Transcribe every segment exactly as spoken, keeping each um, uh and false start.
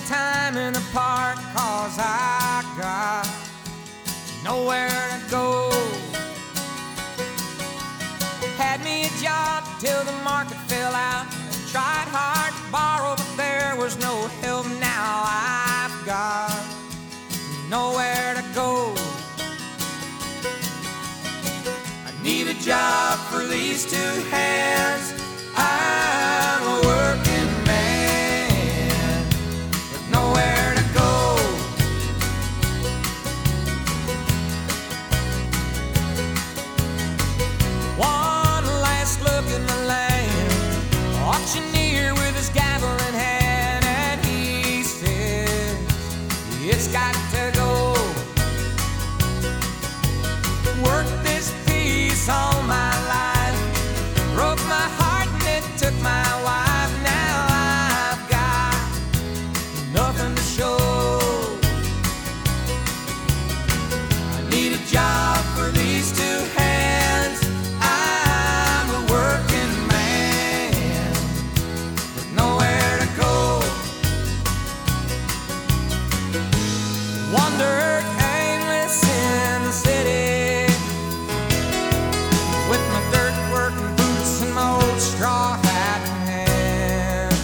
time in the park, 'cause I got nowhere to go. Had me a job till the market fell out. Tried hard to borrow, but there was no help. Now I've got nowhere to go. I need a job for these two hands. I'm a working man with nowhere to go. One last look in the land, auctioneer with his gavel in hand, and he says it's got to go. Worked this piece all my life, broke my heart and it took my wife. Now I've got nothing to show. I need a job for these two hands. I'm a working man with nowhere to go. Wandered aimless in the city with my dirt working boots and my old straw hat in hand,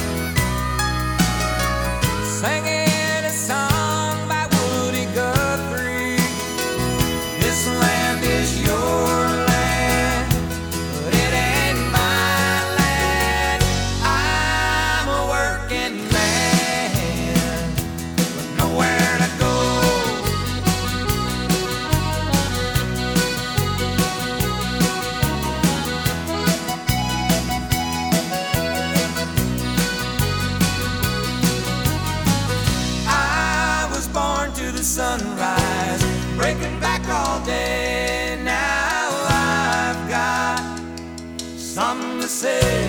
singing a song by Woody Guthrie. This land is your land, but it ain't my land. I'm a working man with nowhere to go. I was born to the sunrise, breaking back all day. Now I've got something to say.